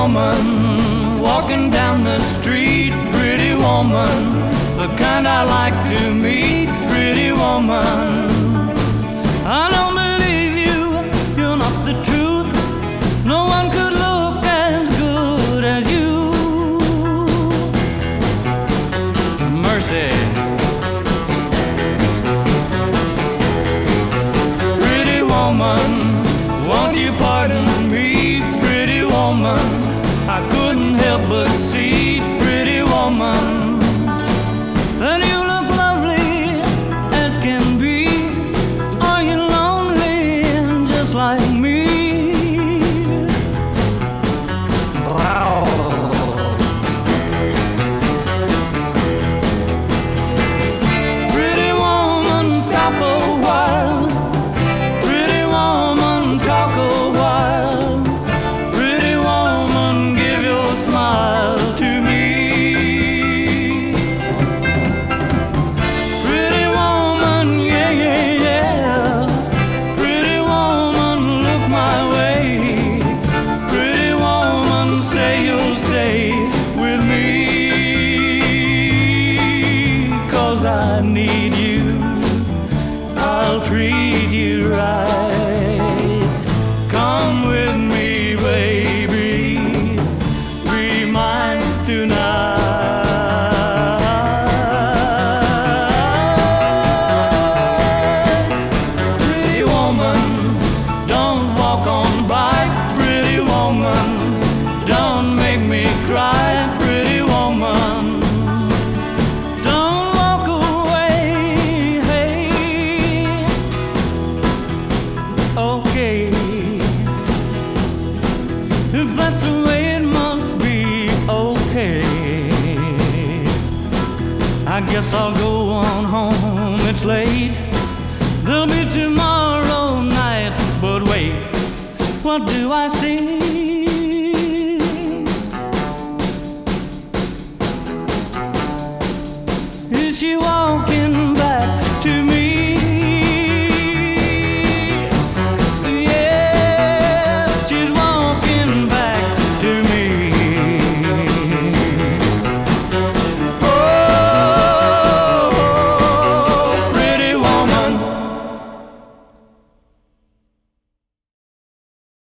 woman walking down the street, pretty woman, the kind I like to meet, pretty woman. I don't believe you, you're not the truth. No one could look as good as you. Mercy. Pretty woman, won't you pardon me, pretty woman? I couldn't help but see, pretty woman, that you look lovely as can be. Are you lonely just like me? Wow. Pretty woman, stop a while. Pretty woman, talk a while. Pretty woman, give your smile to me. Pretty woman, yeah, yeah, yeah. Pretty woman, look my way. Pretty woman, say you'll stay with me. 'Cause I need you, I'll treat you right. Come with me, baby, be mine tonight. Pretty woman, don't walk on by. Pretty woman, don't make me cry. Pretty woman, don't walk away. Hey, okay, if that's the way it must be, okay. I guess I'll go on home, it's late. There'll be tomorrow night, but wait, what do I see?